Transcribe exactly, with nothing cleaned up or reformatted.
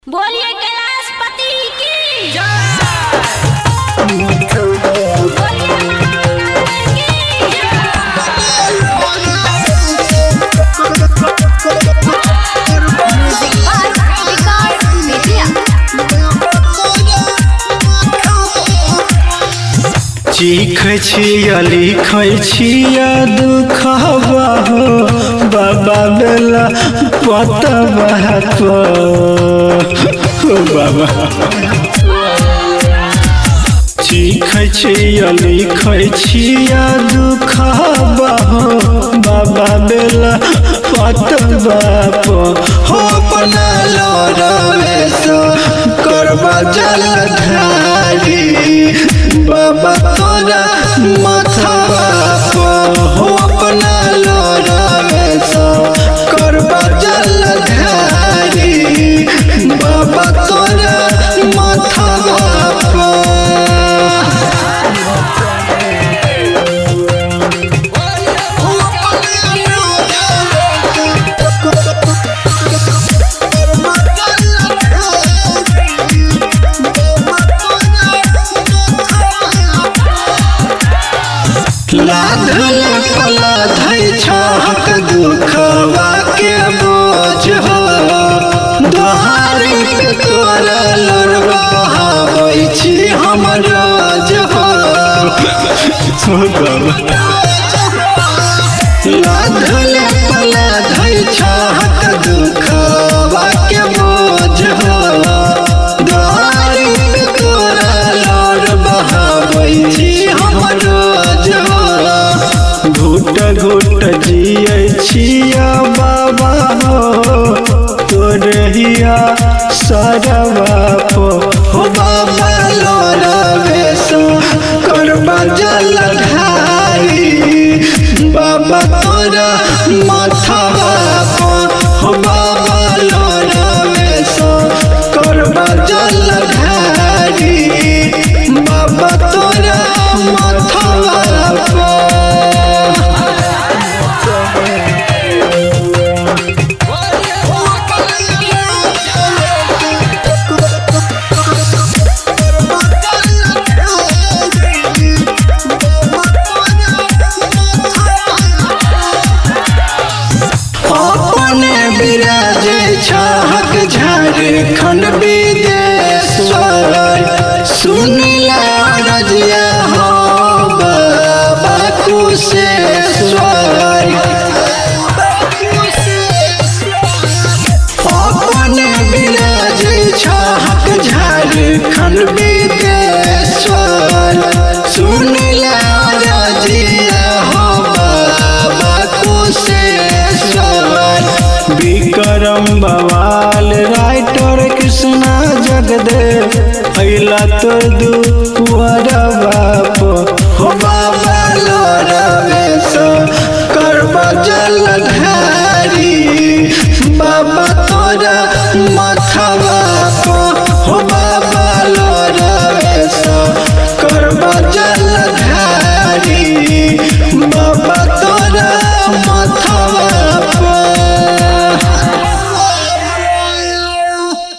बोलिए कैलाशपति की चीख छिया लिख छिया दुखबा हो बाबा बेला पतबा हो बाबा चीख छिया लिख छिया दुखबा हो बाबा बेला पतबा हो अपना लोरवे सो करबा जलधारी बाबा तोरा माथवा हो अपना लोरवे सो करबा जलधारी बाबा तोरा माथवा लाधल पला धै छहक दुखवा के बोझ हो दोहारी पे तोरा लड़वा हबै छी हम रोज हो लाधल पला धै छहक दुखवा के बोझ हो दोहारी पे तोरा लड़वा हबै छी हम रोज हो घुट घुट जियै छिया बाबा हो तोरहिया सरवा पो हो बाबा लोरवे सो करबा जलधारी बाबा तोरा माथवा पो हो बाबा लोरवे सो करबा जलधारी बाबा तोरा माथवा पो छहक झारखंड विदेश्वर सुनिला रजिया हो बाबा कुशेश्वर अपने विराज छहक झारखंड विदेश्वर सुनिला रजिया हो बाबा कुशेश्वर विक्रम बवाल राइटर कृष्णा जगदे अइला तो दुआरा बाप हो